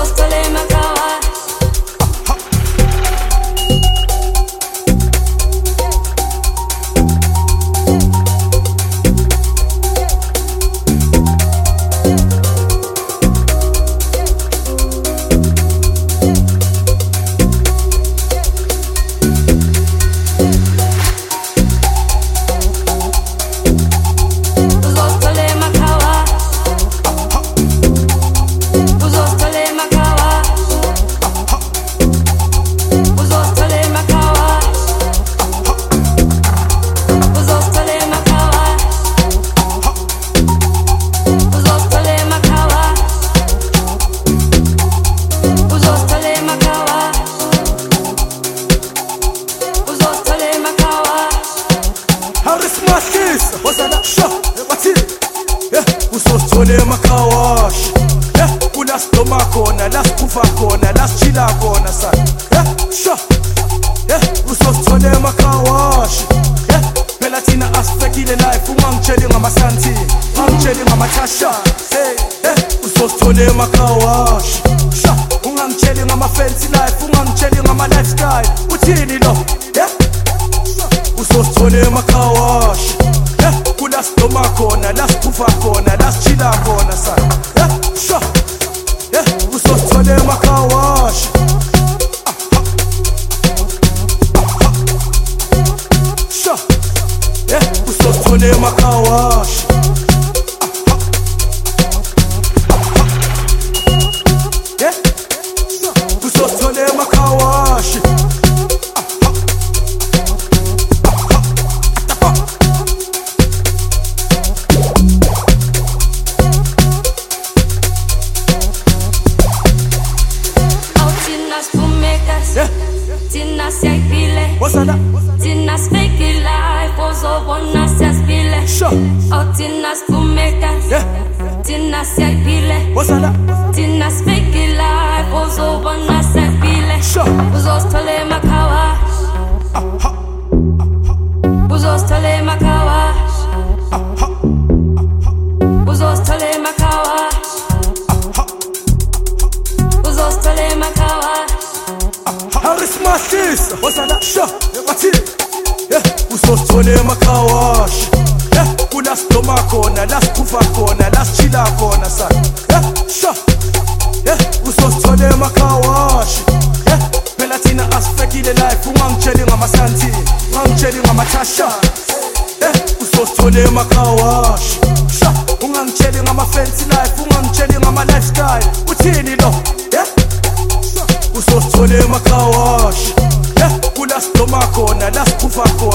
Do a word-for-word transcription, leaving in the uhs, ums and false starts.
uzosithole emakhaya. Uzosithole emakhaya. Yeah, kula sidoma khona, la sikhufa khona, la sichila khona sana. Yeah, sho. Yeah, uzosithole emakhaya. Yeah, phela thina asifekile life ungangitsheli ngamasanti, ungangitsheli ngamathasha. Hey, yeah, uzosithole emakhaya. Sho, ungangitsheli ngama-fancy life, ungangitsheli ngama-lifestyle. Uthini lo? Yeah, uzosithole emakhaya. Yeah, kula sidoma khona, la sikhufa khona, la sichila khona sana. Yeah, sho. Yeah, uzosithole emakhaya. Sho. Yeah, uzosithole emakhaya. Yeah, uzosithole emakhaya. Thina siyayipile, thina sifake life ozobona siyasipile. Oh thina sifumeka, thina siyayipile, thina sifake life ozobona siyasipile. Uzosithole emakhaya, uzosithole emakhaya, uzosithole emakhaya, uzosithole emakhaya. Haris Mastisa, wasala sho, wati, yeah, uzosithole emakhaya. Yeah, kula sidoma khona, la sikhufa khona, la sichila khona sana. Yeah, sho, yeah, uzosithole emakhaya. Yeah, phela thina asifekile life ungangitsheli ngamasanti, ungangitsheli ngamathasha. Yeah, uzosithole emakhaya. Sho, ungangitsheli ngama-fancy life, ungangitsheli ngama-lifestyle. Uthini lo? Yeah, uzosithole emakhaya. Yeah, kula sidoma khona, la sikhufa khona.